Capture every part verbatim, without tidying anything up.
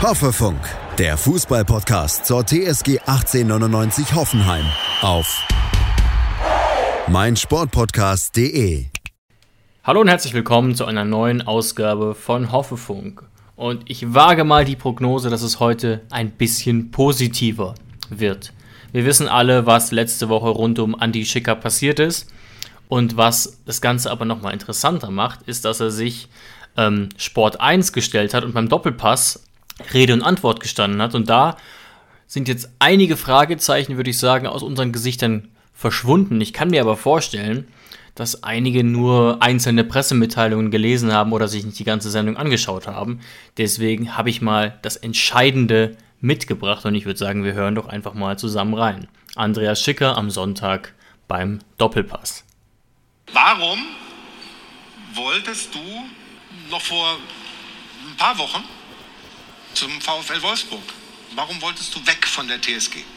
Hoffefunk, der Fußball-Podcast zur T S G achtzehnhundertneunundneunzig Hoffenheim auf meinsportpodcast punkt de. Hallo und herzlich willkommen zu einer neuen Ausgabe von Hoffefunk. Und ich wage mal die Prognose, dass es heute ein bisschen positiver wird. Wir wissen alle, was letzte Woche rund um Andi Schicker passiert ist. Und was das Ganze aber nochmal interessanter macht, ist, dass er sich ähm, Sport eins gestellt hat und beim Doppelpass Rede und Antwort gestanden hat. Und da sind jetzt einige Fragezeichen, würde ich sagen, aus unseren Gesichtern verschwunden. Ich kann mir aber vorstellen, dass einige nur einzelne Pressemitteilungen gelesen haben oder sich nicht die ganze Sendung angeschaut haben. Deswegen habe ich mal das Entscheidende mitgebracht und ich würde sagen, wir hören doch einfach mal zusammen rein. Andreas Schicker am Sonntag beim Doppelpass. Warum wolltest du noch vor ein paar Wochen zum VfL Wolfsburg? Warum wolltest du weg von der T S G?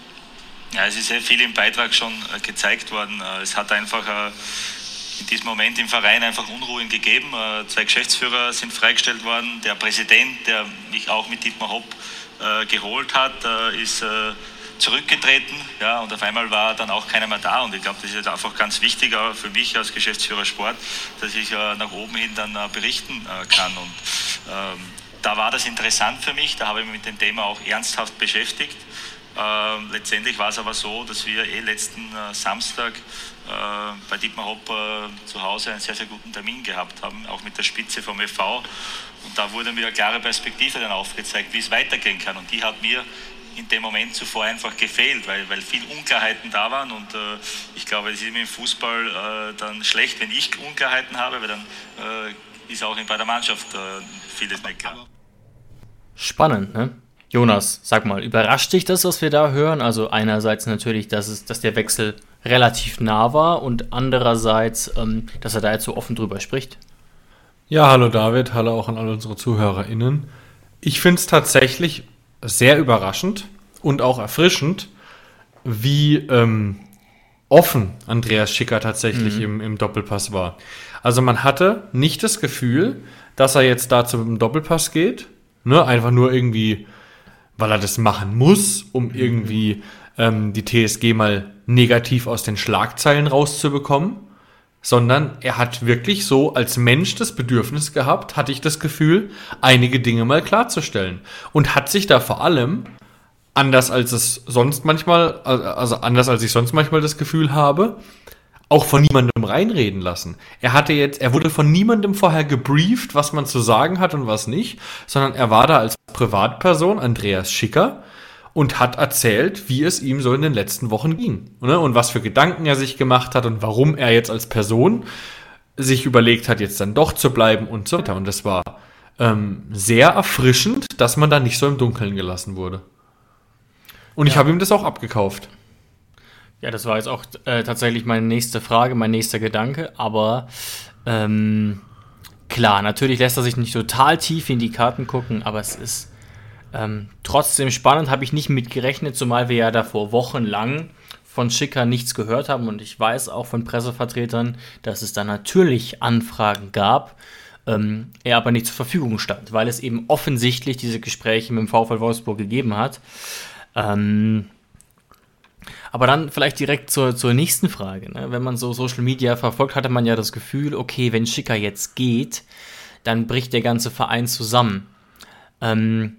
Ja, es ist sehr viel im Beitrag schon äh, gezeigt worden. Äh, es hat einfach äh, in diesem Moment im Verein einfach Unruhen gegeben. Äh, zwei Geschäftsführer sind freigestellt worden. Der Präsident, der mich auch mit Dietmar Hopp äh, geholt hat, äh, ist äh, zurückgetreten. Ja, und auf einmal war dann auch keiner mehr da. Und ich glaube, das ist jetzt einfach ganz wichtig auch für mich als Geschäftsführer Sport, dass ich äh, nach oben hin dann äh, berichten äh, kann. Und ähm, da war das interessant für mich. Da habe ich mich mit dem Thema auch ernsthaft beschäftigt. Äh, letztendlich war es aber so, dass wir eh letzten äh, Samstag äh, bei Dietmar Hopp äh, zu Hause einen sehr, sehr guten Termin gehabt haben, auch mit der Spitze vom F V. Und da wurde mir eine klare Perspektive dann aufgezeigt, wie es weitergehen kann. Und die hat mir in dem Moment zuvor einfach gefehlt, weil, weil viel Unklarheiten da waren. Und äh, ich glaube, es ist im Fußball äh, dann schlecht, wenn ich Unklarheiten habe, weil dann äh, ist auch bei der Mannschaft äh, vieles nicht klar. Spannend, ne? Jonas, sag mal, überrascht dich das, was wir da hören? Also einerseits natürlich, dass, es, dass der Wechsel relativ nah war und andererseits, ähm, dass er da jetzt so offen drüber spricht. Ja, hallo David, hallo auch an alle unsere ZuhörerInnen. Ich finde es tatsächlich sehr überraschend und auch erfrischend, wie ähm, offen Andreas Schicker tatsächlich mhm. im, im Doppelpass war. Also man hatte nicht das Gefühl, dass er jetzt da zum Doppelpass geht, ne, einfach nur irgendwie, weil er das machen muss, um irgendwie ähm, die T S G mal negativ aus den Schlagzeilen rauszubekommen, sondern er hat wirklich so als Mensch das Bedürfnis gehabt, hatte ich das Gefühl, einige Dinge mal klarzustellen. Und hat sich da vor allem, anders als es sonst manchmal, also anders als ich sonst manchmal das Gefühl habe, auch von niemandem reinreden lassen. Er hatte jetzt, er wurde von niemandem vorher gebrieft, was man zu sagen hat und was nicht, sondern er war da als Privatperson, Andreas Schicker, und hat erzählt, wie es ihm so in den letzten Wochen ging. Und was für Gedanken er sich gemacht hat und warum er jetzt als Person sich überlegt hat, jetzt dann doch zu bleiben und so weiter. Und das war ähm, sehr erfrischend, dass man da nicht so im Dunkeln gelassen wurde. Und ja. Ich habe ihm das auch abgekauft. Ja, das war jetzt auch äh, tatsächlich meine nächste Frage, mein nächster Gedanke. Aber ähm, klar, natürlich lässt er sich nicht total tief in die Karten gucken, aber es ist Ähm, trotzdem spannend, habe ich nicht mitgerechnet, zumal wir ja davor wochenlang von Schicker nichts gehört haben und ich weiß auch von Pressevertretern, dass es da natürlich Anfragen gab, ähm, er aber nicht zur Verfügung stand, weil es eben offensichtlich diese Gespräche mit dem VfL Wolfsburg gegeben hat. Ähm, aber dann vielleicht direkt zur, zur nächsten Frage. Ne? Wenn man so Social Media verfolgt, hatte man ja das Gefühl, okay, wenn Schicker jetzt geht, dann bricht der ganze Verein zusammen. Ähm,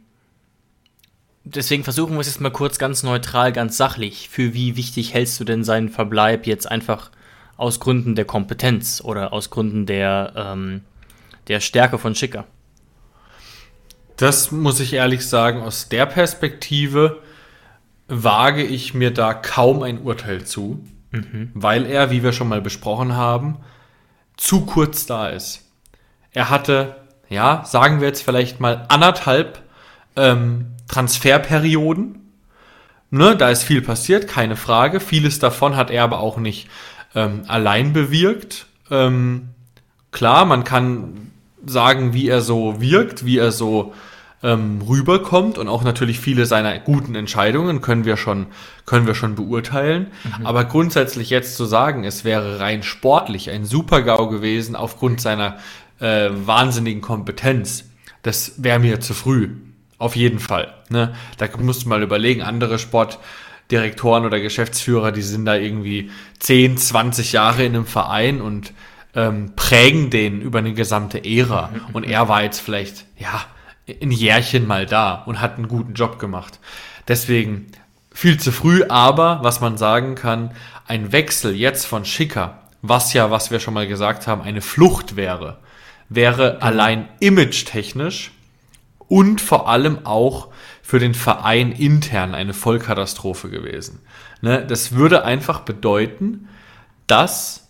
Deswegen versuchen wir es jetzt mal kurz ganz neutral, ganz sachlich. Für wie wichtig hältst du denn seinen Verbleib jetzt einfach aus Gründen der Kompetenz oder aus Gründen der, ähm, der Stärke von Schicker? Das muss ich ehrlich sagen, aus der Perspektive wage ich mir da kaum ein Urteil zu, mhm. weil er, wie wir schon mal besprochen haben, zu kurz da ist. Er hatte, ja, sagen wir jetzt vielleicht mal anderthalb ähm, Transferperioden, ne, da ist viel passiert, keine Frage. Vieles davon hat er aber auch nicht ähm, allein bewirkt. Ähm, klar, man kann sagen, wie er so wirkt, wie er so ähm, rüberkommt und auch natürlich viele seiner guten Entscheidungen können wir schon, können wir schon beurteilen. Mhm. Aber grundsätzlich jetzt zu sagen, es wäre rein sportlich ein Super-GAU gewesen aufgrund seiner äh, wahnsinnigen Kompetenz, das wäre mir zu früh. Auf jeden Fall. Ne? Da musst du mal überlegen, andere Sportdirektoren oder Geschäftsführer, die sind da irgendwie zehn, zwanzig Jahre in einem Verein und ähm, prägen den über eine gesamte Ära. Und er war jetzt vielleicht, ja, ein Jährchen mal da und hat einen guten Job gemacht. Deswegen viel zu früh, aber was man sagen kann, ein Wechsel jetzt von Schicker, was ja, was wir schon mal gesagt haben, eine Flucht wäre, wäre mhm. allein image-technisch und vor allem auch für den Verein intern eine Vollkatastrophe gewesen. Ne? Das würde einfach bedeuten, dass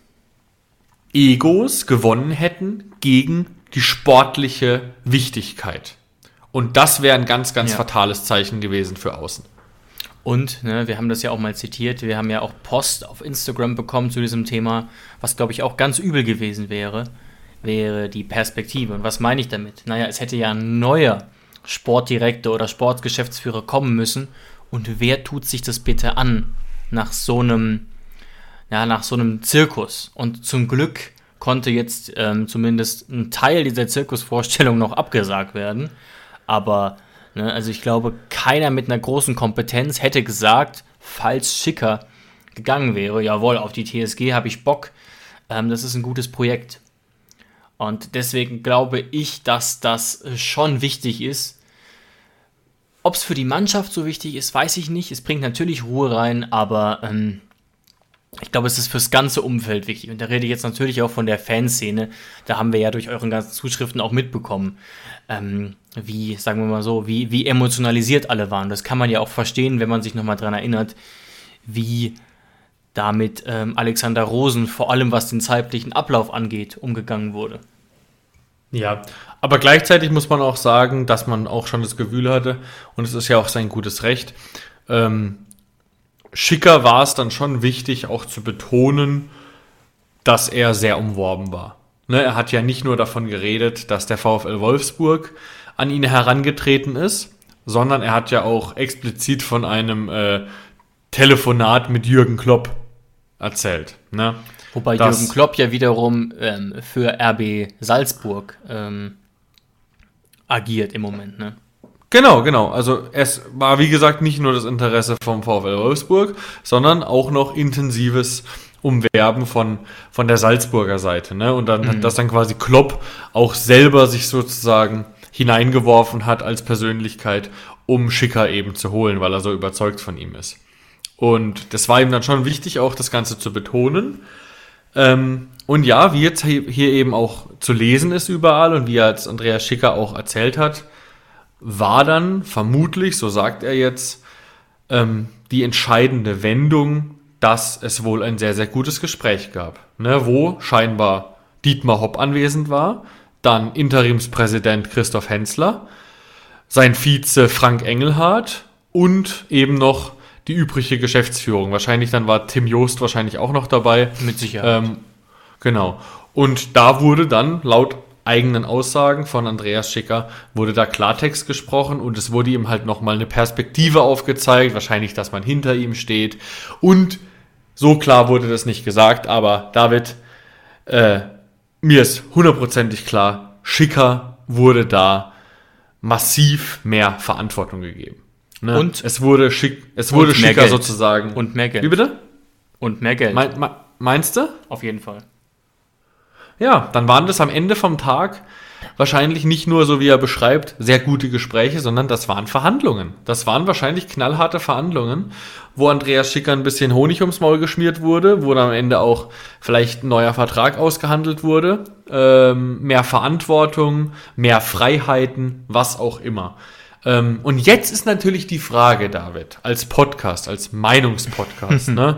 Egos gewonnen hätten gegen die sportliche Wichtigkeit. Und das wäre ein ganz, ganz ja. fatales Zeichen gewesen für außen. Und, ne, wir haben das ja auch mal zitiert, wir haben ja auch Post auf Instagram bekommen zu diesem Thema, was, glaube ich, auch ganz übel gewesen wäre, wäre die Perspektive. Und was meine ich damit? Naja, es hätte ja ein neuer Sportdirektor oder Sportgeschäftsführer kommen müssen. Und wer tut sich das bitte an nach so einem, ja, nach so einem Zirkus? Und zum Glück konnte jetzt ähm, zumindest ein Teil dieser Zirkusvorstellung noch abgesagt werden. Aber, ne, also ich glaube, keiner mit einer großen Kompetenz hätte gesagt, falls Schicker gegangen wäre, jawohl, auf die T S G habe ich Bock, ähm, das ist ein gutes Projekt. Und deswegen glaube ich, dass das schon wichtig ist. Ob es für die Mannschaft so wichtig ist, weiß ich nicht. Es bringt natürlich Ruhe rein, aber ähm, ich glaube, es ist fürs ganze Umfeld wichtig. Und da rede ich jetzt natürlich auch von der Fanszene. Da haben wir ja durch euren ganzen Zuschriften auch mitbekommen, ähm, wie, sagen wir mal so, wie, wie emotionalisiert alle waren. Das kann man ja auch verstehen, wenn man sich nochmal dran erinnert, wie damit ähm, Alexander Rosen, vor allem was den zeitlichen Ablauf angeht, umgegangen wurde. Ja, aber gleichzeitig muss man auch sagen, dass man auch schon das Gefühl hatte, und es ist ja auch sein gutes Recht, ähm, Schicker war es dann schon wichtig, auch zu betonen, dass er sehr umworben war. Ne, er hat ja nicht nur davon geredet, dass der VfL Wolfsburg an ihn herangetreten ist, sondern er hat ja auch explizit von einem äh, Telefonat mit Jürgen Klopp erzählt. Ne? Wobei das, Jürgen Klopp ja wiederum ähm, für R B Salzburg ähm, agiert im Moment. Ne? Genau, genau. Also es war, wie gesagt, nicht nur das Interesse vom VfL Wolfsburg, sondern auch noch intensives Umwerben von, von der Salzburger Seite. Ne? Und dann mhm. hat das dann quasi Klopp auch selber sich sozusagen hineingeworfen hat als Persönlichkeit, um Schicker eben zu holen, weil er so überzeugt von ihm ist. Und das war ihm dann schon wichtig, auch das Ganze zu betonen. Ähm, und ja, wie jetzt hier eben auch zu lesen ist überall und wie er jetzt Andreas Schicker auch erzählt hat, war dann vermutlich, so sagt er jetzt, ähm, die entscheidende Wendung, dass es wohl ein sehr, sehr gutes Gespräch gab, ne, wo scheinbar Dietmar Hopp anwesend war, dann Interimspräsident Christoph Hensler, sein Vize Frank Engelhardt und eben noch die übrige Geschäftsführung. Wahrscheinlich dann war Tim Joost wahrscheinlich auch noch dabei. Mit Sicherheit. Ähm, genau. Und da wurde dann laut eigenen Aussagen von Andreas Schicker, wurde da Klartext gesprochen und es wurde ihm halt nochmal eine Perspektive aufgezeigt, wahrscheinlich, dass man hinter ihm steht. Und so klar wurde das nicht gesagt, aber David, äh, mir ist hundertprozentig klar, Schicker wurde da massiv mehr Verantwortung gegeben. Ne? Und es wurde, schick, es wurde Schicker Geld. sozusagen. Und mehr Geld. Wie bitte? Und mehr Geld. Me- me- meinst du? Auf jeden Fall. Ja, dann waren das am Ende vom Tag wahrscheinlich nicht nur, so wie er beschreibt, sehr gute Gespräche, sondern das waren Verhandlungen. Das waren wahrscheinlich knallharte Verhandlungen, wo Andreas Schicker ein bisschen Honig ums Maul geschmiert wurde, wo dann am Ende auch vielleicht ein neuer Vertrag ausgehandelt wurde, ähm, mehr Verantwortung, mehr Freiheiten, was auch immer. Ähm, und jetzt ist natürlich die Frage, David, als Podcast, als Meinungspodcast, ne?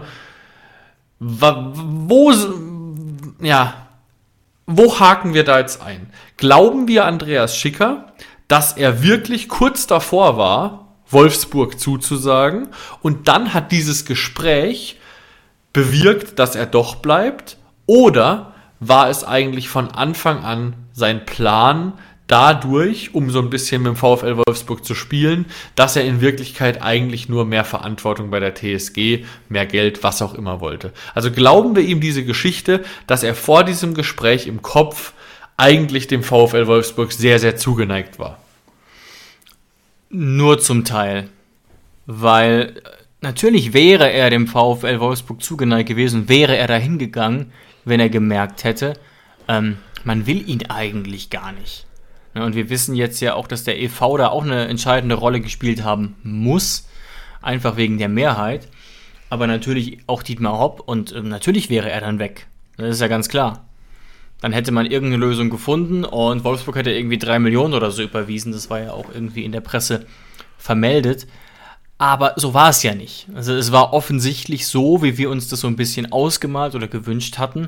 Wo, ja, wo haken wir da jetzt ein? Glauben wir Andreas Schicker, dass er wirklich kurz davor war, Wolfsburg zuzusagen und dann hat dieses Gespräch bewirkt, dass er doch bleibt? Oder war es eigentlich von Anfang an sein Plan, dadurch, um so ein bisschen mit dem VfL Wolfsburg zu spielen, dass er in Wirklichkeit eigentlich nur mehr Verantwortung bei der T S G, mehr Geld, was auch immer wollte? Also glauben wir ihm diese Geschichte, dass er vor diesem Gespräch im Kopf eigentlich dem VfL Wolfsburg sehr, sehr zugeneigt war? Nur zum Teil. Weil natürlich wäre er dem VfL Wolfsburg zugeneigt gewesen, wäre er dahin gegangen, wenn er gemerkt hätte, ähm, man will ihn eigentlich gar nicht. Ja, und wir wissen jetzt ja auch, dass der E V da auch eine entscheidende Rolle gespielt haben muss, einfach wegen der Mehrheit. Aber natürlich auch Dietmar Hopp und äh, natürlich wäre er dann weg. Das ist ja ganz klar. Dann hätte man irgendeine Lösung gefunden und Wolfsburg hätte irgendwie drei Millionen oder so überwiesen. Das war ja auch irgendwie in der Presse vermeldet. Aber so war es ja nicht. Also es war offensichtlich so, wie wir uns das so ein bisschen ausgemalt oder gewünscht hatten,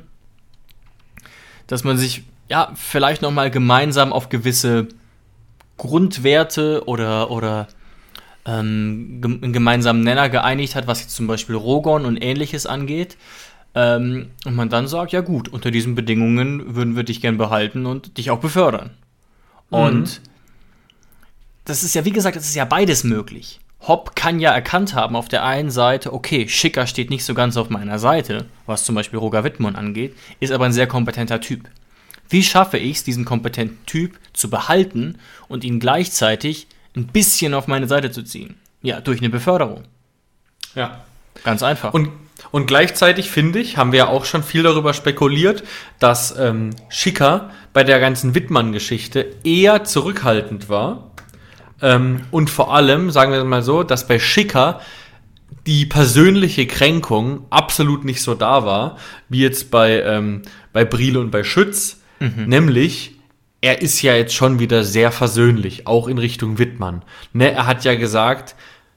dass man sich ja vielleicht nochmal gemeinsam auf gewisse Grundwerte oder, oder ähm, einen gemeinsamen Nenner geeinigt hat, was jetzt zum Beispiel Rogon und Ähnliches angeht. Ähm, und man dann sagt, ja gut, unter diesen Bedingungen würden wir dich gern behalten und dich auch befördern. Mhm. Und das ist ja, wie gesagt, das ist ja beides möglich. Hopp kann ja erkannt haben auf der einen Seite, okay, Schicker steht nicht so ganz auf meiner Seite, was zum Beispiel Roger Wittmann angeht, ist aber ein sehr kompetenter Typ. Wie schaffe ich es, diesen kompetenten Typ zu behalten und ihn gleichzeitig ein bisschen auf meine Seite zu ziehen? Ja, durch eine Beförderung. Ja. Ganz einfach. Und, und gleichzeitig, finde ich, haben wir ja auch schon viel darüber spekuliert, dass ähm, Schicker bei der ganzen Wittmann-Geschichte eher zurückhaltend war. Ähm, und vor allem, sagen wir mal so, dass bei Schicker die persönliche Kränkung absolut nicht so da war, wie jetzt bei, ähm, bei Briel und bei Schütz. Mhm. Nämlich, er ist ja jetzt schon wieder sehr versöhnlich, auch in Richtung Wittmann. Ne, er hat ja gesagt,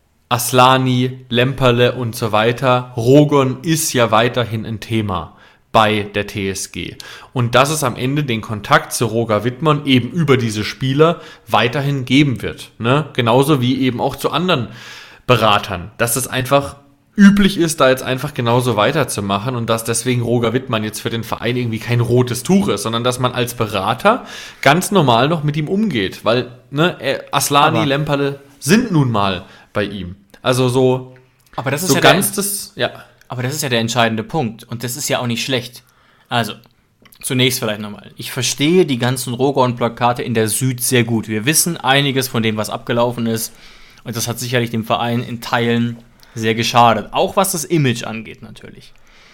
Aslani, Lemperle und so weiter, Rogon ist ja weiterhin ein Thema bei der T S G. Und dass es am Ende den Kontakt zu Roger Wittmann eben über diese Spieler weiterhin geben wird. Ne? Genauso wie eben auch zu anderen Beratern. Dass es einfach üblich ist, da jetzt einfach genauso weiterzumachen und dass deswegen Roger Wittmann jetzt für den Verein irgendwie kein rotes Tuch ist, sondern dass man als Berater ganz normal noch mit ihm umgeht. Weil ne, Aslani, aber Lemperle sind nun mal bei ihm. Also so, aber das ist so ja ganz der, das, ja. Aber das ist ja der entscheidende Punkt. Und das ist ja auch nicht schlecht. Also, zunächst vielleicht nochmal. Ich verstehe die ganzen Rogon-Plakate in der Süd sehr gut. Wir wissen einiges von dem, was abgelaufen ist. Und das hat sicherlich dem Verein in Teilen sehr geschadet. Auch was das Image angeht natürlich.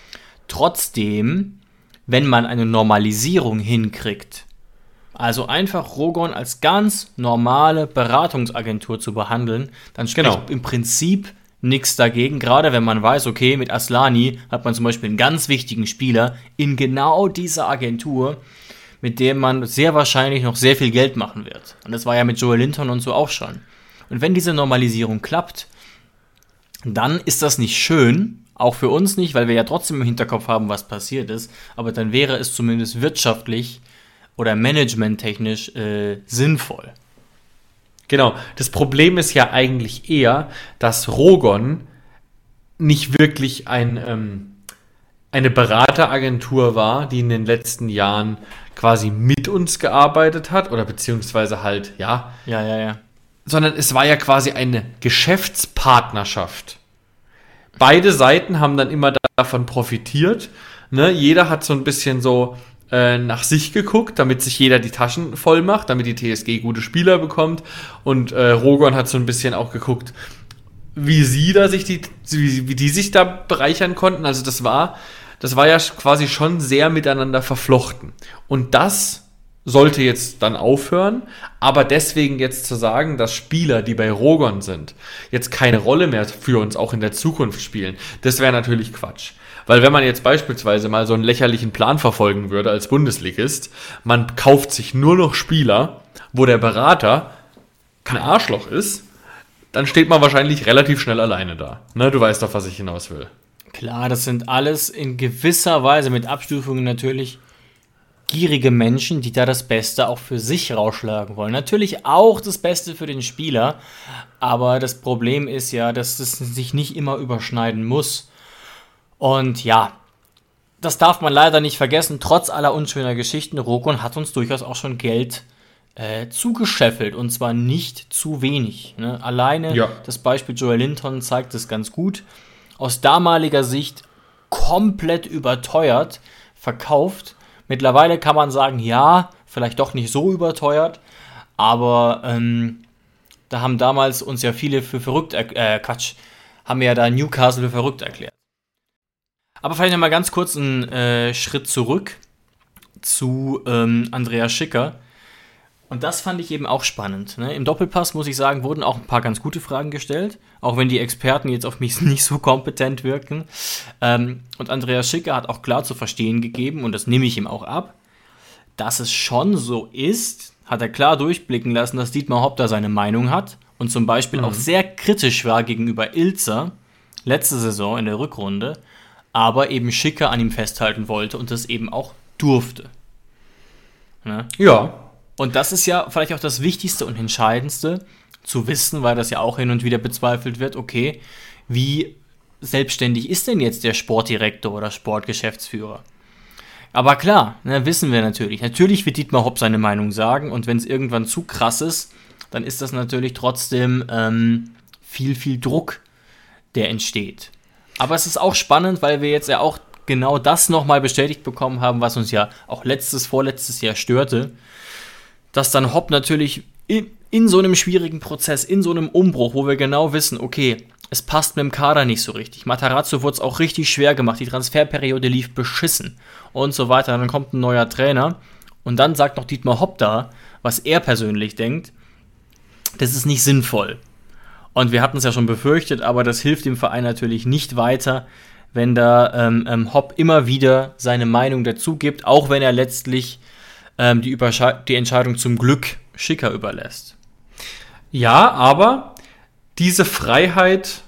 Trotzdem, wenn man eine Normalisierung hinkriegt, also einfach Rogon als ganz normale Beratungsagentur zu behandeln, dann spricht genau. im Prinzip nichts dagegen, gerade wenn man weiß, okay, mit Aslani hat man zum Beispiel einen ganz wichtigen Spieler in genau dieser Agentur, mit dem man sehr wahrscheinlich noch sehr viel Geld machen wird. Und das war ja mit Joel Linton und so auch schon. Und wenn diese Normalisierung klappt, dann ist das nicht schön, auch für uns nicht, weil wir ja trotzdem im Hinterkopf haben, was passiert ist, aber dann wäre es zumindest wirtschaftlich oder managementtechnisch äh, sinnvoll. Genau, das Problem ist ja eigentlich eher, dass Rogon nicht wirklich ein, ähm, eine Berateragentur war, die in den letzten Jahren quasi mit uns gearbeitet hat oder beziehungsweise halt, ja, ja, ja, ja. sondern es war ja quasi eine Geschäftspartnerschaft. Beide Seiten haben dann immer davon profitiert. Ne? Jeder hat so ein bisschen so äh, nach sich geguckt, damit sich jeder die Taschen voll macht, damit die T S G gute Spieler bekommt. Und äh, Rogon hat so ein bisschen auch geguckt, wie sie da sich die, wie, wie die sich da bereichern konnten. Also das war, das war ja quasi schon sehr miteinander verflochten. Und das sollte jetzt dann aufhören, aber deswegen jetzt zu sagen, dass Spieler, die bei Rogon sind, jetzt keine Rolle mehr für uns auch in der Zukunft spielen, das wäre natürlich Quatsch. Weil wenn man jetzt beispielsweise mal so einen lächerlichen Plan verfolgen würde als Bundesligist, man kauft sich nur noch Spieler, wo der Berater kein Arschloch ist, dann steht man wahrscheinlich relativ schnell alleine da. Ne, du weißt doch, was ich hinaus will. Klar, das sind alles in gewisser Weise mit Abstufungen natürlich gierige Menschen, die da das Beste auch für sich rausschlagen wollen. Natürlich auch das Beste für den Spieler, aber das Problem ist ja, dass es sich nicht immer überschneiden muss. Und ja, das darf man leider nicht vergessen, trotz aller unschöner Geschichten, Rogon hat uns durchaus auch schon Geld äh, zugescheffelt und zwar nicht zu wenig. Ne? Alleine ja. Das Beispiel Joel Linton zeigt es ganz gut. Aus damaliger Sicht komplett überteuert verkauft. Mittlerweile kann man sagen, ja, vielleicht doch nicht so überteuert, aber ähm, Da haben damals uns ja viele für verrückt, äh, Quatsch, haben ja da Newcastle für verrückt erklärt. Aber vielleicht nochmal ganz kurz einen äh, Schritt zurück zu ähm, Andreas Schicker. Und das fand ich eben auch spannend. Ne? Im Doppelpass, muss ich sagen, wurden auch ein paar ganz gute Fragen gestellt, auch wenn die Experten jetzt auf mich nicht so kompetent wirken. Ähm, und Andreas Schicker hat auch klar zu verstehen gegeben, und das nehme ich ihm auch ab, dass es schon so ist, hat er klar durchblicken lassen, dass Dietmar Hopp da seine Meinung hat und zum Beispiel mhm. auch sehr kritisch war gegenüber Ilzer letzte Saison in der Rückrunde, aber eben Schicker an ihm festhalten wollte und das eben auch durfte. Ne? Ja. Und das ist ja vielleicht auch das Wichtigste und Entscheidendste zu wissen, weil das ja auch hin und wieder bezweifelt wird, okay, wie selbstständig ist denn jetzt der Sportdirektor oder Sportgeschäftsführer? Aber klar, ne, wissen wir natürlich. Natürlich wird Dietmar Hopp seine Meinung sagen und wenn es irgendwann zu krass ist, dann ist das natürlich trotzdem ähm, viel, viel Druck, der entsteht. Aber es ist auch spannend, weil wir jetzt ja auch genau das nochmal bestätigt bekommen haben, was uns ja auch letztes, vorletztes Jahr störte, dass dann Hopp natürlich in, in so einem schwierigen Prozess, in so einem Umbruch, wo wir genau wissen, okay, es passt mit dem Kader nicht so richtig. Matarazzo wurde es auch richtig schwer gemacht, die Transferperiode lief beschissen und so weiter. Dann kommt ein neuer Trainer und dann sagt noch Dietmar Hopp da, was er persönlich denkt, das ist nicht sinnvoll. Und wir hatten es ja schon befürchtet, aber das hilft dem Verein natürlich nicht weiter, wenn da ähm, ähm, Hopp immer wieder seine Meinung dazu gibt, auch wenn er letztlich ähm, die, Übersche- die Entscheidung zum Glück Schicker überlässt. Ja, aber diese Freiheit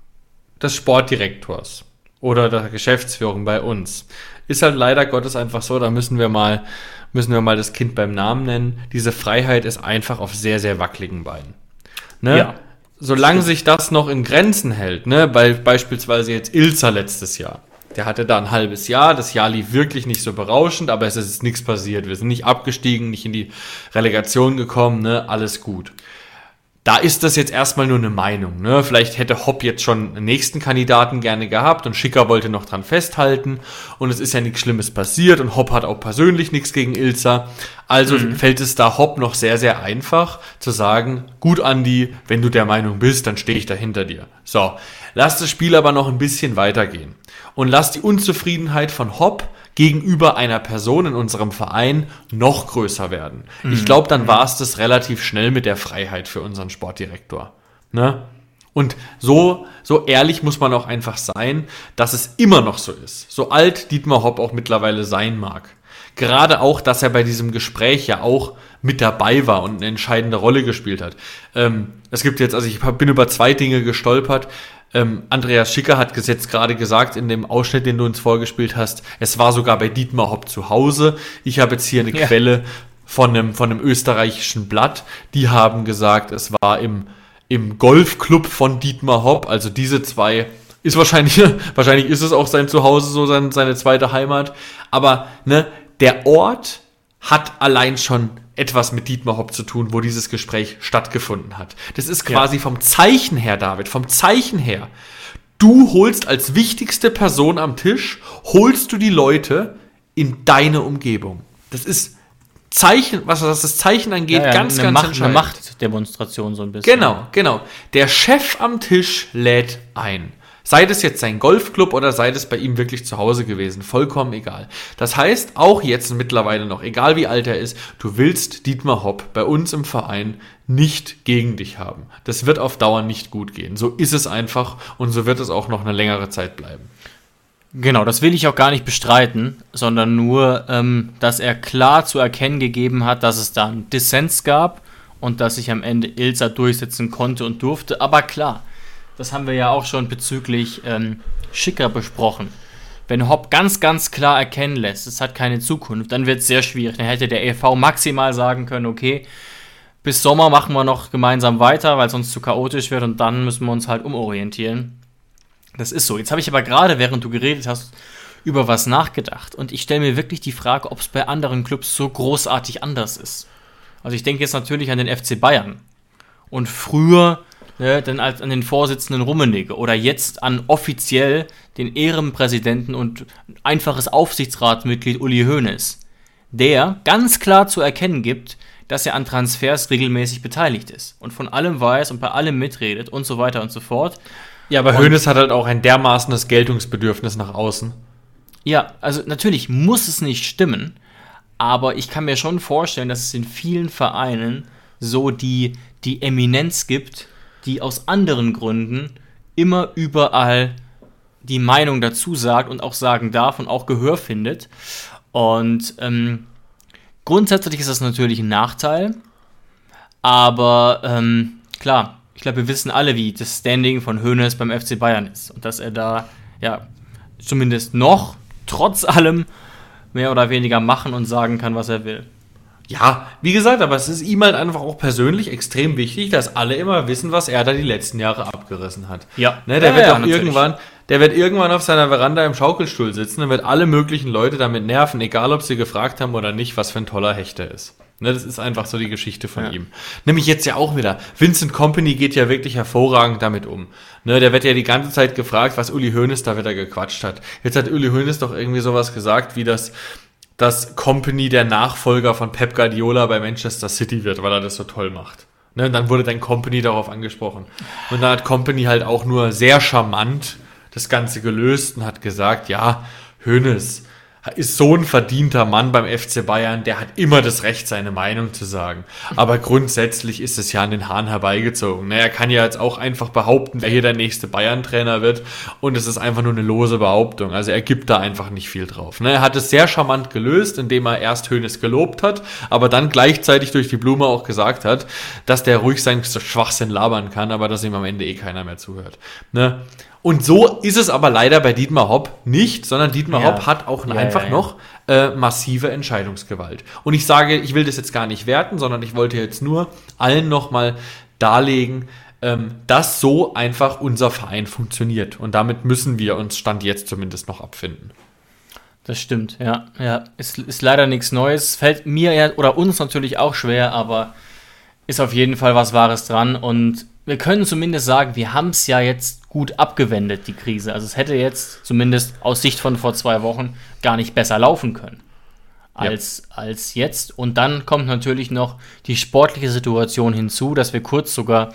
des Sportdirektors oder der Geschäftsführung bei uns ist halt leider Gottes einfach so, da müssen wir mal, müssen wir mal das Kind beim Namen nennen. Diese Freiheit ist einfach auf sehr, sehr wackeligen Beinen. Ne? Ja. Solange sich das noch in Grenzen hält, ne, bei, beispielsweise jetzt Ilzer letztes Jahr, der hatte da ein halbes Jahr, das Jahr lief wirklich nicht so berauschend, aber es ist nichts passiert, wir sind nicht abgestiegen, nicht in die Relegation gekommen, ne, alles gut. Da ist das jetzt erstmal nur eine Meinung, ne? Vielleicht hätte Hopp jetzt schon einen nächsten Kandidaten gerne gehabt und Schicker wollte noch dran festhalten und es ist ja nichts Schlimmes passiert und Hopp hat auch persönlich nichts gegen Ilzer. Also mhm. fällt es da Hopp noch sehr, sehr einfach zu sagen, gut Andi, wenn du der Meinung bist, dann stehe ich da hinter dir. So, lass das Spiel aber noch ein bisschen weitergehen und lass die Unzufriedenheit von Hopp gegenüber einer Person in unserem Verein noch größer werden. Mhm. Ich glaube, dann war es das relativ schnell mit der Freiheit für unseren Sportdirektor. Ne? Und so, so ehrlich muss man auch einfach sein, dass es immer noch so ist. So alt Dietmar Hopp auch mittlerweile sein mag. Gerade auch, dass er bei diesem Gespräch ja auch mit dabei war und eine entscheidende Rolle gespielt hat. Ähm, es gibt jetzt, also ich bin über zwei Dinge gestolpert. Ähm, Andreas Schicker hat jetzt gerade gesagt, in dem Ausschnitt, den du uns vorgespielt hast, es war sogar bei Dietmar Hopp zu Hause. Ich habe jetzt hier eine ja. Quelle von einem, von einem österreichischen Blatt, die haben gesagt, es war im, im Golfclub von Dietmar Hopp, also diese zwei, ist wahrscheinlich, wahrscheinlich ist es auch sein Zuhause, so sein, seine zweite Heimat, aber ne, der Ort hat allein schon etwas mit Dietmar Hopp zu tun, wo dieses Gespräch stattgefunden hat. Das ist quasi ja. vom Zeichen her, David, vom Zeichen her. Du holst als wichtigste Person am Tisch, holst du die Leute in deine Umgebung. Das ist Zeichen, was das Zeichen angeht, ja, ja, ganz, eine ganz Macht, entscheidend. Eine Machtdemonstration so ein bisschen. Genau, genau. Der Chef am Tisch lädt ein. Sei das jetzt sein Golfclub oder sei das bei ihm wirklich zu Hause gewesen, vollkommen egal. Das heißt, auch jetzt mittlerweile noch, egal wie alt er ist, du willst Dietmar Hopp bei uns im Verein nicht gegen dich haben. Das wird auf Dauer nicht gut gehen. So ist es einfach und so wird es auch noch eine längere Zeit bleiben. Genau, das will ich auch gar nicht bestreiten, sondern nur, ähm, dass er klar zu erkennen gegeben hat, dass es da einen Dissens gab und dass sich am Ende Ilzer durchsetzen konnte und durfte. Aber klar, das haben wir ja auch schon bezüglich ähm, Schicker besprochen. Wenn Hopp ganz, ganz klar erkennen lässt, es hat keine Zukunft, dann wird es sehr schwierig. Dann hätte der E V maximal sagen können, okay, bis Sommer machen wir noch gemeinsam weiter, weil sonst zu chaotisch wird und dann müssen wir uns halt umorientieren. Das ist so. Jetzt habe ich aber gerade, während du geredet hast, über was nachgedacht. Und ich stelle mir wirklich die Frage, ob es bei anderen Clubs so großartig anders ist. Also ich denke jetzt natürlich an den F C Bayern. Und früher ne, dann als an den Vorsitzenden Rummenigge. Oder jetzt an offiziell den Ehrenpräsidenten und einfaches Aufsichtsratsmitglied Uli Hoeneß. Der ganz klar zu erkennen gibt, dass er an Transfers regelmäßig beteiligt ist und von allem weiß und bei allem mitredet und so weiter und so fort. Ja, aber Hoeneß hat halt auch ein dermaßenes Geltungsbedürfnis nach außen. Ja, also natürlich muss es nicht stimmen, aber ich kann mir schon vorstellen, dass es in vielen Vereinen so die, die Eminenz gibt, die aus anderen Gründen immer überall die Meinung dazu sagt und auch sagen darf und auch Gehör findet. Und ähm, grundsätzlich ist das natürlich ein Nachteil, aber ähm, klar, ich glaube, wir wissen alle, wie das Standing von Hoeneß beim F C Bayern ist und dass er da ja zumindest noch trotz allem mehr oder weniger machen und sagen kann, was er will. Ja, wie gesagt, aber es ist ihm halt einfach auch persönlich extrem wichtig, dass alle immer wissen, was er da die letzten Jahre abgerissen hat. Ja. Ne, der ja, wird ja, auch natürlich. irgendwann, der wird irgendwann auf seiner Veranda im Schaukelstuhl sitzen und wird alle möglichen Leute damit nerven, egal ob sie gefragt haben oder nicht, was für ein toller Hecht er ist. Ne, das ist einfach so die Geschichte von Ja. ihm. Nämlich jetzt ja auch wieder. Vincent Kompany geht ja wirklich hervorragend damit um. Ne, der wird ja die ganze Zeit gefragt, was Uli Hoeneß da wieder gequatscht hat. Jetzt hat Uli Hoeneß doch irgendwie sowas gesagt, wie das, dass Kompany der Nachfolger von Pep Guardiola bei Manchester City wird, weil er das so toll macht. Ne, und dann wurde dann Kompany darauf angesprochen. Und da hat Kompany halt auch nur sehr charmant das Ganze gelöst und hat gesagt, ja, Hoeneß ist so ein verdienter Mann beim F C Bayern, der hat immer das Recht, seine Meinung zu sagen. Aber grundsätzlich ist es ja an den Haaren herbeigezogen. Ne, er kann ja jetzt auch einfach behaupten, wer hier der nächste Bayern-Trainer wird und es ist einfach nur eine lose Behauptung. Also er gibt da einfach nicht viel drauf. Ne, er hat es sehr charmant gelöst, indem er erst Hoeneß gelobt hat, aber dann gleichzeitig durch die Blume auch gesagt hat, dass der ruhig seinen Schwachsinn labern kann, aber dass ihm am Ende eh keiner mehr zuhört. Ne? Und so ist es aber leider bei Dietmar Hopp nicht, sondern Dietmar Ja. Hopp hat auch Ja, einfach ja, ja. noch äh, massive Entscheidungsgewalt. Und ich sage, ich will das jetzt gar nicht werten, sondern ich wollte jetzt nur allen nochmal darlegen, ähm, dass so einfach unser Verein funktioniert. Und damit müssen wir uns Stand jetzt zumindest noch abfinden. Das stimmt, ja. ja. Ist, ist leider nichts Neues. Fällt mir ja, oder uns natürlich auch schwer, aber ist auf jeden Fall was Wahres dran. Und wir können zumindest sagen, wir haben es ja jetzt gut abgewendet, die Krise. Also es hätte jetzt zumindest aus Sicht von vor zwei Wochen gar nicht besser laufen können als, ja. als jetzt. Und dann kommt natürlich noch die sportliche Situation hinzu, dass wir kurz sogar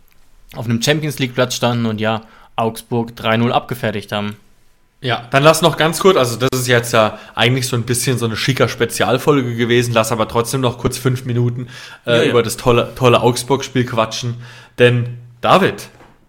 auf einem Champions-League-Platz standen und ja, Augsburg drei null abgefertigt haben. Ja, dann lass noch ganz kurz, also das ist jetzt ja eigentlich so ein bisschen so eine schicker Spezialfolge gewesen, lass aber trotzdem noch kurz fünf Minuten äh, ja, ja. über das tolle, tolle Augsburg-Spiel quatschen. Denn, David,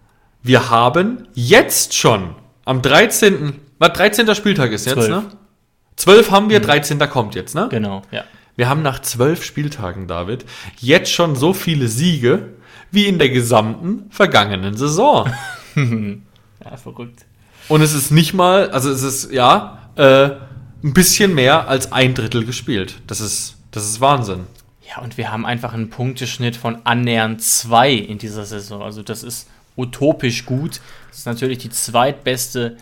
wir haben jetzt schon am dreizehnten Was, dreizehnter Spieltag ist jetzt, zwölf. ne? zwölf haben wir, dreizehnter kommt jetzt, ne? Genau, ja. Wir haben nach zwölf Spieltagen, David, jetzt schon so viele Siege wie in der gesamten vergangenen Saison. Ja, verrückt. Und es ist nicht mal, also es ist, ja, äh, ein bisschen mehr als ein Drittel gespielt. Das ist, das ist Wahnsinn. Ja, und wir haben einfach einen Punkteschnitt von annähernd zwei in dieser Saison. Also das ist utopisch gut. Das ist natürlich die zweitbeste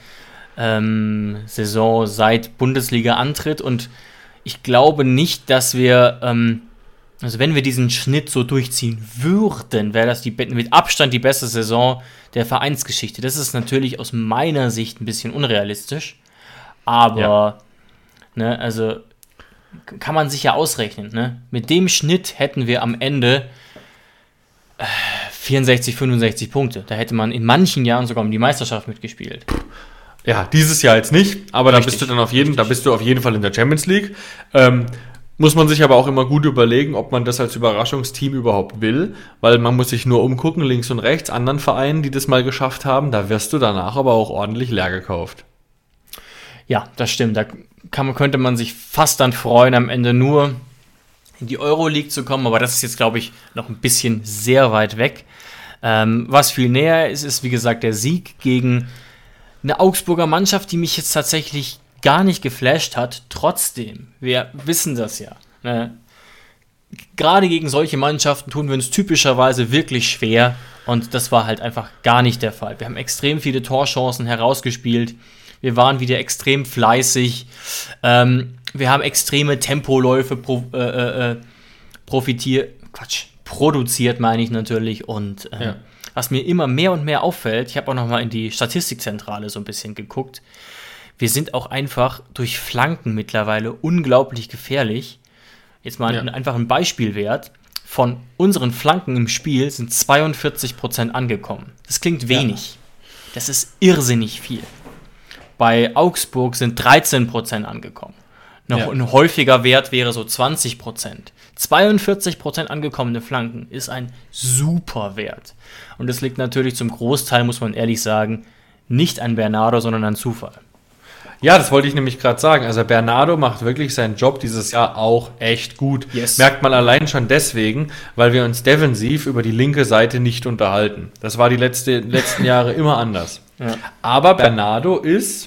ähm, Saison seit Bundesliga-Antritt. Und ich glaube nicht, dass wir, ähm, also wenn wir diesen Schnitt so durchziehen würden, wäre das die, mit Abstand die beste Saison der Vereinsgeschichte. Das ist natürlich aus meiner Sicht ein bisschen unrealistisch. Aber, Ja. ne, also kann man sich ja ausrechnen. Ne? Mit dem Schnitt hätten wir am Ende äh, vierundsechzig, fünfundsechzig Punkte. Da hätte man in manchen Jahren sogar um die Meisterschaft mitgespielt. Ja, dieses Jahr jetzt nicht, aber da Richtig, bist du dann auf jeden, da bist du auf jeden Fall in der Champions League. Ähm, muss man sich aber auch immer gut überlegen, ob man das als Überraschungsteam überhaupt will, weil man muss sich nur umgucken, links und rechts, anderen Vereinen, die das mal geschafft haben, da wirst du danach aber auch ordentlich leer gekauft. Ja, das stimmt. Da kann, könnte man sich fast dann freuen, am Ende nur in die Euroleague zu kommen, aber das ist jetzt, glaube ich, noch ein bisschen sehr weit weg. Ähm, was viel näher ist, ist, wie gesagt, der Sieg gegen eine Augsburger Mannschaft, die mich jetzt tatsächlich gar nicht geflasht hat. Trotzdem, wir wissen das ja. Ne? Gerade gegen solche Mannschaften tun wir uns typischerweise wirklich schwer und das war halt einfach gar nicht der Fall. Wir haben extrem viele Torchancen herausgespielt. Wir waren wieder extrem fleißig. Ähm, wir haben extreme Tempoläufe pro, äh, äh, profitiert, Quatsch, produziert, meine ich natürlich. Und äh, Ja. was mir immer mehr und mehr auffällt, ich habe auch noch mal in die Statistikzentrale so ein bisschen geguckt, wir sind auch einfach durch Flanken mittlerweile unglaublich gefährlich. jetzt mal Ja. ein, einfach ein Beispielwert, von unseren Flanken im Spiel sind zweiundvierzig Prozent angekommen. Das klingt wenig. Das ist irrsinnig viel. Bei Augsburg sind dreizehn Prozent angekommen. Noch Ja. ein häufiger Wert wäre so zwanzig Prozent. zweiundvierzig Prozent angekommene Flanken ist ein super Wert. Und das liegt natürlich zum Großteil, muss man ehrlich sagen, nicht an Bernardo, sondern an Zufall. Ja, das wollte ich nämlich gerade sagen. Also Bernardo macht wirklich seinen Job dieses Jahr auch echt gut. Yes. Merkt man allein schon deswegen, weil wir uns defensiv über die linke Seite nicht unterhalten. Das war die letzte, letzten Jahre immer anders. Ja. Aber Bernardo ist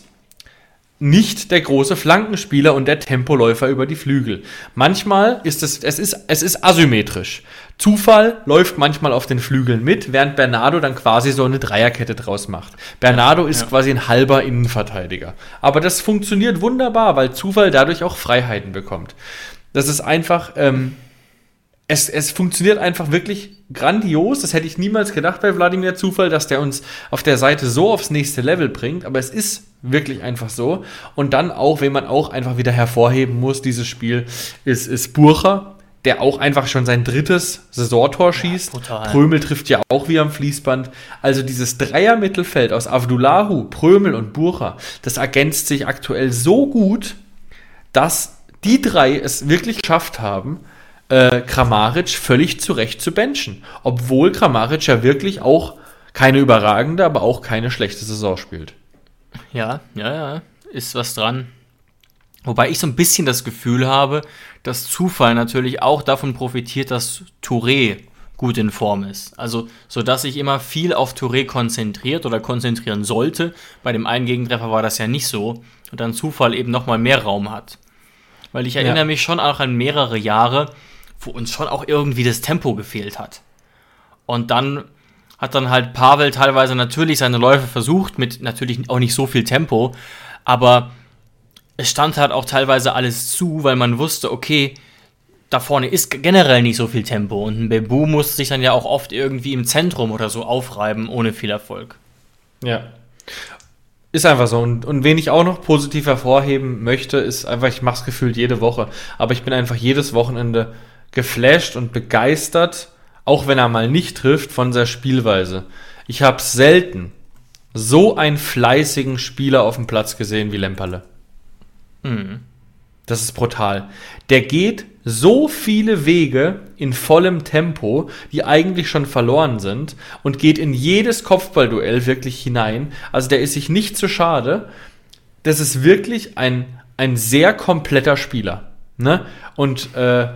nicht der große Flankenspieler und der Tempoläufer über die Flügel. Manchmal ist es, es ist, es ist asymmetrisch. Zufall läuft manchmal auf den Flügeln mit, während Bernardo dann quasi so eine Dreierkette draus macht. Bernardo ist ja. quasi ein halber Innenverteidiger. Aber das funktioniert wunderbar, weil Zufall dadurch auch Freiheiten bekommt. Das ist einfach, ähm, es, es funktioniert einfach wirklich grandios. Das hätte ich niemals gedacht bei Wladimir Zufall, dass der uns auf der Seite so aufs nächste Level bringt. Aber es ist wirklich einfach so. Und dann auch, wenn man auch einfach wieder hervorheben muss, dieses Spiel, ist, ist Burcher, der auch einfach schon sein drittes Saisontor schießt. brutal. Prömel trifft ja auch wie am Fließband. Also dieses Dreier-Mittelfeld aus Avdulahu, Prömel und Burcher, das ergänzt sich aktuell so gut, dass die drei es wirklich geschafft haben, äh, Kramaric völlig zurecht zu benchen. Obwohl Kramaric ja wirklich auch keine überragende, aber auch keine schlechte Saison spielt. Ja, ja, ja, ist was dran. Wobei ich so ein bisschen das Gefühl habe, dass Zufall natürlich auch davon profitiert, dass Touré gut in Form ist. Also, sodass sich immer viel auf Touré konzentriert oder konzentrieren sollte. Bei dem einen Gegentreffer war das ja nicht so. Und dann Zufall eben nochmal mehr Raum hat. Weil ich erinnere Ja. mich schon auch an mehrere Jahre, wo uns schon auch irgendwie das Tempo gefehlt hat. Und dann hat dann halt Pavel teilweise natürlich seine Läufe versucht, mit natürlich auch nicht so viel Tempo, aber es stand halt auch teilweise alles zu, weil man wusste, okay, da vorne ist generell nicht so viel Tempo und ein Bebu musste sich dann ja auch oft irgendwie im Zentrum oder so aufreiben, ohne viel Erfolg. Ja. Ist einfach so. Und, und wen ich auch noch positiv hervorheben möchte, ist einfach, ich mache es gefühlt jede Woche, aber ich bin einfach jedes Wochenende geflasht und begeistert, auch wenn er mal nicht trifft, von seiner Spielweise. Ich habe selten so einen fleißigen Spieler auf dem Platz gesehen wie Lemperle. Mhm. Das ist brutal. Der geht so viele Wege in vollem Tempo, die eigentlich schon verloren sind, und geht in jedes Kopfballduell wirklich hinein. Also der ist sich nicht zu schade. Das ist wirklich ein, ein sehr kompletter Spieler. Ne? Und äh,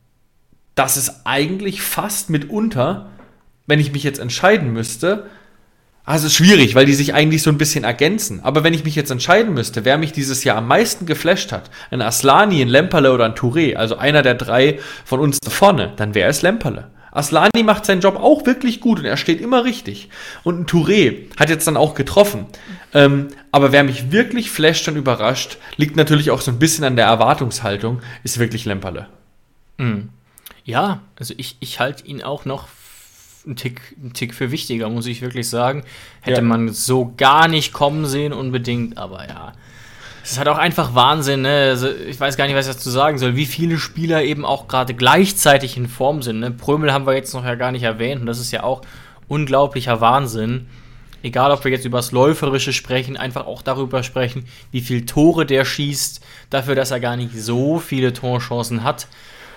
das ist eigentlich fast mitunter, wenn ich mich jetzt entscheiden müsste, also schwierig, weil die sich eigentlich so ein bisschen ergänzen. Aber wenn ich mich jetzt entscheiden müsste, wer mich dieses Jahr am meisten geflasht hat, ein Aslani, ein Lemperle oder ein Touré, also einer der drei von uns da vorne, dann wäre es Lemperle. Aslani macht seinen Job auch wirklich gut und er steht immer richtig. Und ein Touré hat jetzt dann auch getroffen. Ähm, aber wer mich wirklich flasht und überrascht, liegt natürlich auch so ein bisschen an der Erwartungshaltung, ist wirklich Lemperle. Mhm. Ja, also ich, ich halte ihn auch noch einen Tick, einen Tick für wichtiger, muss ich wirklich sagen. Hätte Ja. man so gar nicht kommen sehen unbedingt, aber ja. Es ist halt auch einfach Wahnsinn, ne? Also ich weiß gar nicht, was ich dazu sagen soll, wie viele Spieler eben auch gerade gleichzeitig in Form sind. Ne? Prömel haben wir jetzt noch ja gar nicht erwähnt und das ist ja auch unglaublicher Wahnsinn. Egal, ob wir jetzt über das Läuferische sprechen, einfach auch darüber sprechen, wie viele Tore der schießt, dafür, dass er gar nicht so viele Torchancen hat.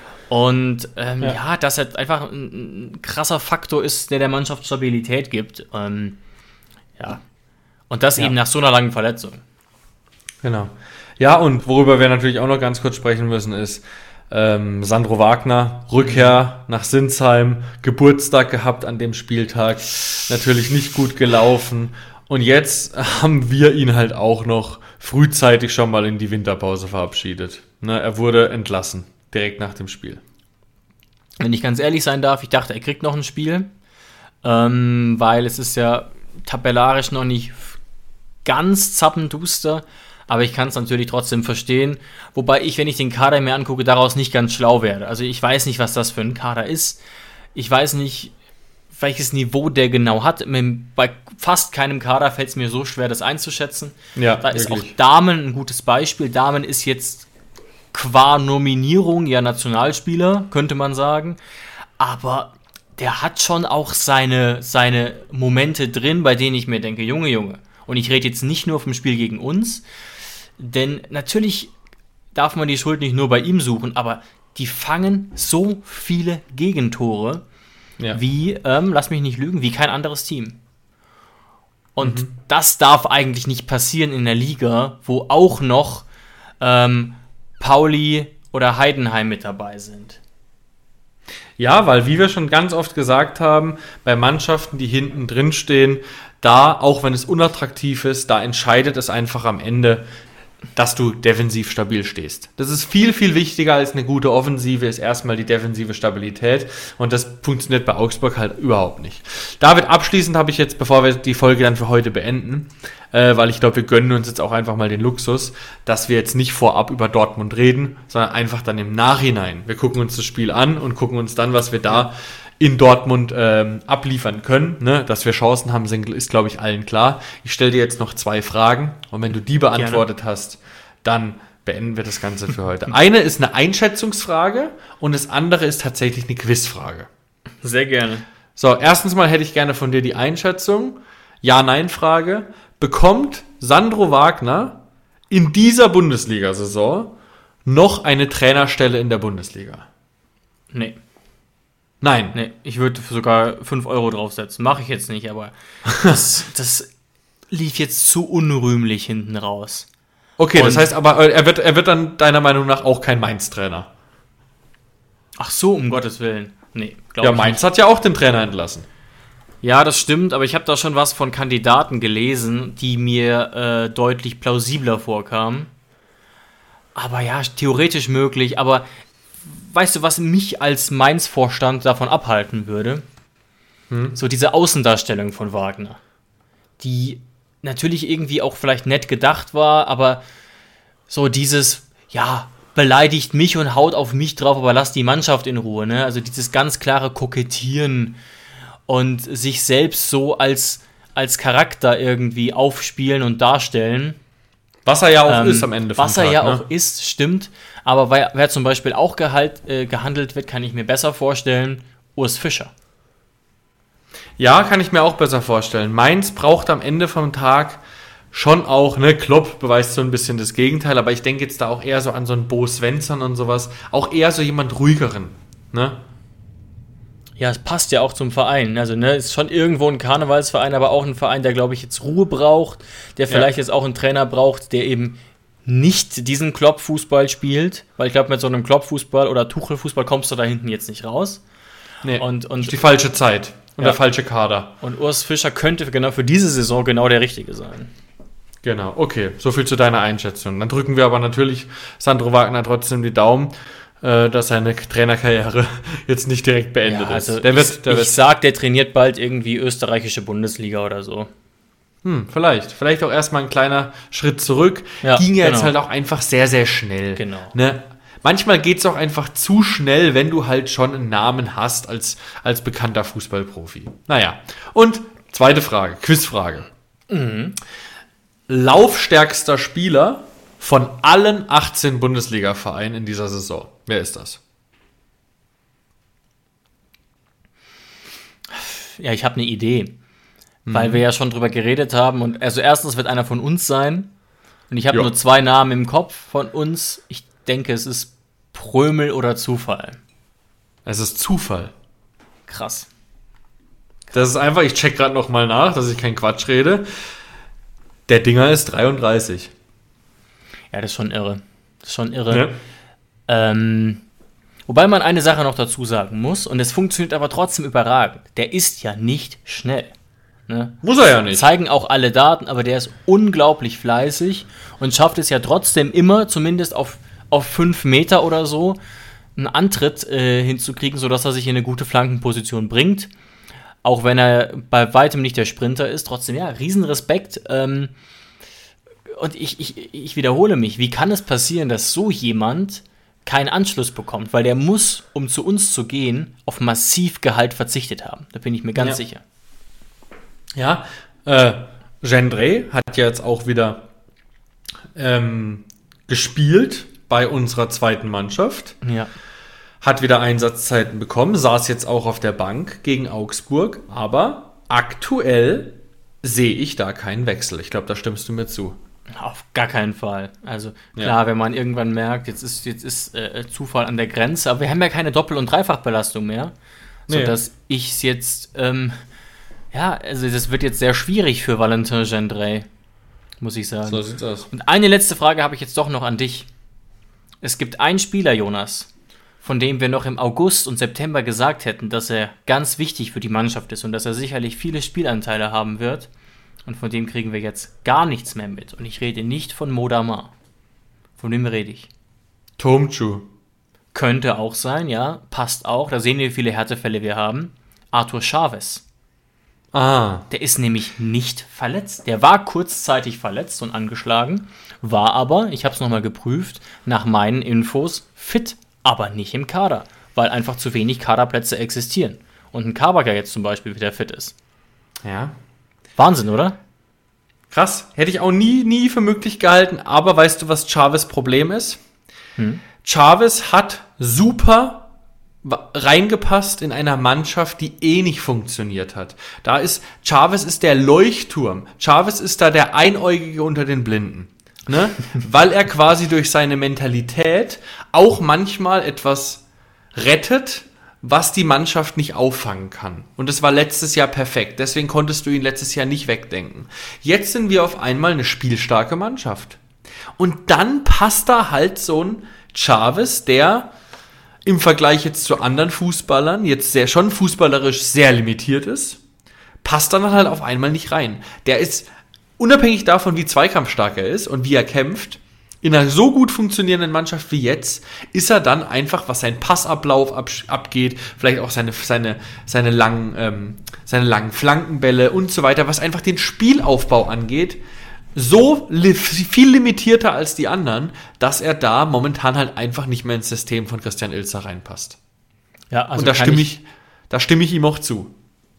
Und ähm, ja. ja, dass er einfach ein, ein krasser Faktor ist, der der Mannschaft Stabilität gibt. Ähm, ja. Und das Ja. eben nach so einer langen Verletzung. Genau. Ja, und worüber wir natürlich auch noch ganz kurz sprechen müssen, ist ähm, Sandro Wagner, Rückkehr nach Sinsheim, Geburtstag gehabt an dem Spieltag, natürlich nicht gut gelaufen. Und jetzt haben wir ihn halt auch noch frühzeitig schon mal in die Winterpause verabschiedet. Ne, er wurde entlassen, direkt nach dem Spiel. Wenn ich ganz ehrlich sein darf, ich dachte, er kriegt noch ein Spiel, ähm, weil es ist ja tabellarisch noch nicht ganz zappenduster, aber ich kann es natürlich trotzdem verstehen, wobei ich, wenn ich den Kader mir angucke, daraus nicht ganz schlau werde. Also ich weiß nicht, was das für ein Kader ist. Ich weiß nicht, welches Niveau der genau hat. Bei fast keinem Kader fällt es mir so schwer, das einzuschätzen. Ja, da ist auch wirklich. Damen ein gutes Beispiel. Damen ist jetzt qua Nominierung ja Nationalspieler, könnte man sagen. Aber der hat schon auch seine, seine Momente drin, bei denen ich mir denke, Junge, Junge. Und ich rede jetzt nicht nur vom Spiel gegen uns, denn natürlich darf man die Schuld nicht nur bei ihm suchen, aber die fangen so viele Gegentore, ja. wie, ähm, lass mich nicht lügen, wie kein anderes Team. Und mhm. das darf eigentlich nicht passieren in der Liga, wo auch noch ähm, Pauli oder Heidenheim mit dabei sind. Ja, weil, wie wir schon ganz oft gesagt haben, bei Mannschaften, die hinten drin stehen, da, auch wenn es unattraktiv ist, da entscheidet es einfach am Ende, dass du defensiv stabil stehst. Das ist viel, viel wichtiger als eine gute Offensive, ist erstmal die defensive Stabilität und das funktioniert bei Augsburg halt überhaupt nicht. David, abschließend habe ich jetzt, bevor wir die Folge dann für heute beenden, äh, weil ich glaube, wir gönnen uns jetzt auch einfach mal den Luxus, dass wir jetzt nicht vorab über Dortmund reden, sondern einfach dann im Nachhinein. Wir gucken uns das Spiel an und gucken uns dann, was wir da in Dortmund ähm, abliefern können. Ne? Dass wir Chancen haben, ist, glaube ich, allen klar. Ich stelle dir jetzt noch zwei Fragen und wenn du die beantwortet Gerne. hast, dann beenden wir das Ganze für heute. Eine ist eine Einschätzungsfrage und das andere ist tatsächlich eine Quizfrage. Sehr gerne. So, erstens mal hätte ich gerne von dir die Einschätzung. Ja-Nein-Frage. Bekommt Sandro Wagner in dieser Bundesliga-Saison noch eine Trainerstelle in der Bundesliga? Nee. Nein. Nee, ich würde sogar fünf Euro draufsetzen. Mache ich jetzt nicht, aber das, das lief jetzt zu unrühmlich hinten raus. Okay, Und das heißt aber, er wird, er wird dann deiner Meinung nach auch kein Mainz-Trainer. Ach so, um Gottes Willen. Nee, glaube Ja, ich Mainz nicht. hat ja auch den Trainer entlassen. Ja, das stimmt, aber ich habe da schon was von Kandidaten gelesen, die mir äh, deutlich plausibler vorkamen. Aber ja, theoretisch möglich, aber weißt du, was mich als Mainz-Vorstand davon abhalten würde? Hm? So diese Außendarstellung von Wagner, die natürlich irgendwie auch vielleicht nett gedacht war, aber so dieses, ja, beleidigt mich und haut auf mich drauf, aber lasst die Mannschaft in Ruhe, ne? Also dieses ganz klare Kokettieren und sich selbst so als, als Charakter irgendwie aufspielen und darstellen. Was er ja auch ähm, ist am Ende vom Was er Tag, ja ne? auch ist, stimmt. Aber wer, wer zum Beispiel auch gehalt, äh, gehandelt wird, kann ich mir besser vorstellen, Urs Fischer. Ja, kann ich mir auch besser vorstellen. Mainz braucht am Ende vom Tag schon auch, ne, Klopp beweist so ein bisschen das Gegenteil, aber ich denke jetzt da auch eher so an so einen Bo Svensson und sowas. Auch eher so jemand ruhigeren, ne? Ja, es passt ja auch zum Verein. Also, ne, ist schon irgendwo ein Karnevalsverein, aber auch ein Verein, der, glaube ich, jetzt Ruhe braucht, der vielleicht ja. jetzt auch einen Trainer braucht, der eben nicht diesen Klopp-Fußball spielt, weil ich glaube, mit so einem Klopp-Fußball oder Tuchel-Fußball kommst du da hinten jetzt nicht raus. Nee, und, und die falsche Zeit und ja. der falsche Kader. Und Urs Fischer könnte genau für diese Saison genau der Richtige sein. Genau, okay, so viel zu deiner Einschätzung. Dann drücken wir aber natürlich Sandro Wagner trotzdem die Daumen, dass seine Trainerkarriere jetzt nicht direkt beendet ja, also ist. Der ich wird, der ich wird sag, der trainiert bald irgendwie österreichische Bundesliga oder so. Hm, vielleicht. Vielleicht auch erstmal ein kleiner Schritt zurück. Ja, Ging ja genau. jetzt halt auch einfach sehr, sehr schnell. Genau. Ne? Manchmal geht es auch einfach zu schnell, wenn du halt schon einen Namen hast als, als bekannter Fußballprofi. Naja. Und zweite Frage, Quizfrage. Mhm. Laufstärkster Spieler von allen achtzehn Bundesliga-Vereinen in dieser Saison. Wer ist das? Ja, ich habe eine Idee. Mhm. Weil wir ja schon drüber geredet haben. Und also erstens wird einer von uns sein. Und ich habe nur zwei Namen im Kopf von uns. Ich denke, es ist Prömel oder Zufall. Es ist Zufall. Krass. Das ist einfach, ich check gerade noch mal nach, dass ich keinen Quatsch rede. Der Dinger ist dreiunddreißig. Ja, das ist schon irre. Das ist schon irre. Ja. Ähm, wobei man eine Sache noch dazu sagen muss, und es funktioniert aber trotzdem überragend. Der ist ja nicht schnell. Ne? Muss er ja nicht. Zeigen auch alle Daten, aber der ist unglaublich fleißig und schafft es ja trotzdem immer, zumindest auf, auf fünf Meter oder so, einen Antritt äh, hinzukriegen, sodass er sich in eine gute Flankenposition bringt. Auch wenn er bei weitem nicht der Sprinter ist. Trotzdem, ja, Riesenrespekt. Ähm, und ich, ich, ich wiederhole mich, wie kann es passieren, dass so jemand keinen Anschluss bekommt? Weil der muss, um zu uns zu gehen, auf massiv Gehalt verzichtet haben. Da bin ich mir ganz ja. sicher. Ja, äh, Gendre hat ja jetzt auch wieder ähm, gespielt bei unserer zweiten Mannschaft. Ja. Hat wieder Einsatzzeiten bekommen, saß jetzt auch auf der Bank gegen Augsburg, aber aktuell sehe ich da keinen Wechsel. Ich glaube, da stimmst du mir zu. Auf gar keinen Fall. Also klar, ja. wenn man irgendwann merkt, jetzt ist, jetzt ist äh, Zufall an der Grenze, aber wir haben ja keine Doppel- und Dreifachbelastung mehr, sodass nee. ich es jetzt, ähm, ja, also das wird jetzt sehr schwierig für Valentin Gendrey, muss ich sagen. So sieht's aus. Und eine letzte Frage habe ich jetzt doch noch an dich. Es gibt einen Spieler, Jonas, von dem wir noch im August und September gesagt hätten, dass er ganz wichtig für die Mannschaft ist und dass er sicherlich viele Spielanteile haben wird. Und von dem kriegen wir jetzt gar nichts mehr mit. Und ich rede nicht von Modamar. Von wem rede ich? Tomcu. Könnte auch sein, ja. Passt auch. Da sehen wir, wie viele Härtefälle wir haben. Arthur Chavez. Ah. Der ist nämlich nicht verletzt. Der war kurzzeitig verletzt und angeschlagen, war aber, ich habe es nochmal geprüft, nach meinen Infos fit, aber nicht im Kader, weil einfach zu wenig Kaderplätze existieren. Und ein Kabak jetzt zum Beispiel wieder fit ist. Ja. Wahnsinn, oder? Krass. Hätte ich auch nie, nie für möglich gehalten. Aber weißt du, was Chavez' Problem ist? Hm. Chavez hat super reingepasst in einer Mannschaft, die eh nicht funktioniert hat. Da ist, Chavez ist der Leuchtturm. Chavez ist da der Einäugige unter den Blinden. Ne? Weil er quasi durch seine Mentalität auch manchmal etwas rettet, was die Mannschaft nicht auffangen kann. Und das war letztes Jahr perfekt. Deswegen konntest du ihn letztes Jahr nicht wegdenken. Jetzt sind wir auf einmal eine spielstarke Mannschaft. Und dann passt da halt so ein Chavez, der im Vergleich jetzt zu anderen Fußballern jetzt sehr, schon fußballerisch sehr limitiert ist, passt dann halt auf einmal nicht rein. Der ist, unabhängig davon, wie zweikampfstark er ist und wie er kämpft, in einer so gut funktionierenden Mannschaft wie jetzt, ist er dann einfach, was seinen Passablauf ab, abgeht, vielleicht auch seine, seine, seine, langen, ähm, seine langen Flankenbälle und so weiter, was einfach den Spielaufbau angeht, so li- viel limitierter als die anderen, dass er da momentan halt einfach nicht mehr ins System von Christian Ilzer reinpasst. Ja, also und da stimme ich, ich, da stimme ich ihm auch zu.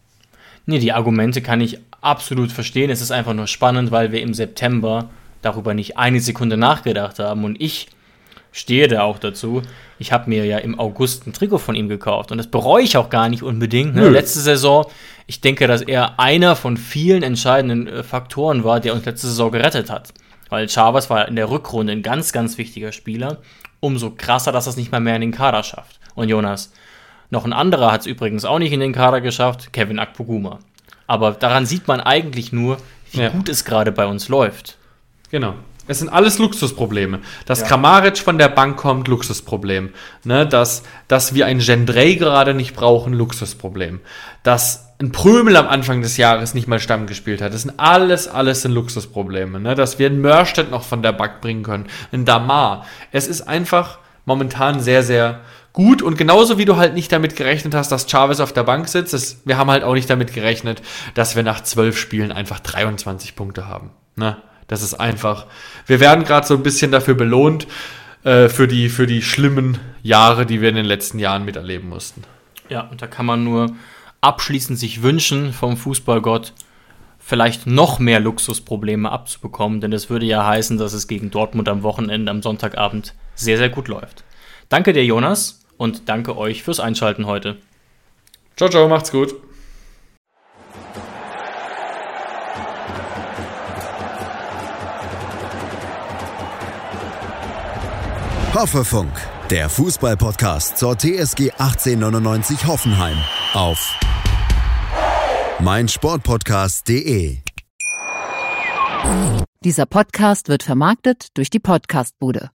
Nee, die Argumente kann ich absolut verstehen. Es ist einfach nur spannend, weil wir im September darüber nicht eine Sekunde nachgedacht haben. Und ich stehe da auch dazu. Ich habe mir ja im August ein Trikot von ihm gekauft. Und das bereue ich auch gar nicht unbedingt. Ne? Letzte Saison, ich denke, dass er einer von vielen entscheidenden äh, Faktoren war, der uns letzte Saison gerettet hat. Weil Chavez war in der Rückrunde ein ganz, ganz wichtiger Spieler. Umso krasser, dass er es nicht mal mehr in den Kader schafft. Und Jonas, noch ein anderer hat es übrigens auch nicht in den Kader geschafft, Kevin Akpoguma. Aber daran sieht man eigentlich nur, wie ja. gut es gerade bei uns läuft. Genau. Es sind alles Luxusprobleme. Dass ja. Kramaric von der Bank kommt, Luxusproblem. Ne, dass, dass wir einen Gendrey gerade nicht brauchen, Luxusproblem. Dass ein Prömel am Anfang des Jahres nicht mal Stamm gespielt hat. Das sind alles, alles sind Luxusprobleme. Ne? Dass wir einen Mörstedt noch von der Bank bringen können. Einen Damar. Es ist einfach momentan sehr, sehr gut. Und genauso wie du halt nicht damit gerechnet hast, dass Chavez auf der Bank sitzt, das, wir haben halt auch nicht damit gerechnet, dass wir nach zwölf Spielen einfach dreiundzwanzig Punkte haben. Ne? Das ist einfach, wir werden gerade so ein bisschen dafür belohnt, äh, für die, für die schlimmen Jahre, die wir in den letzten Jahren miterleben mussten. Ja, und da kann man nur abschließend sich wünschen vom Fußballgott, vielleicht noch mehr Luxusprobleme abzubekommen, denn das würde ja heißen, dass es gegen Dortmund am Wochenende, am Sonntagabend sehr, sehr gut läuft. Danke dir, Jonas, und danke euch fürs Einschalten heute. Ciao, ciao, macht's gut. Hoffefunk, der Fußball-Podcast zur T S G achtzehnhundertneunundneunzig Hoffenheim auf meinsportpodcast punkt de. Dieser Podcast wird vermarktet durch die Podcastbude.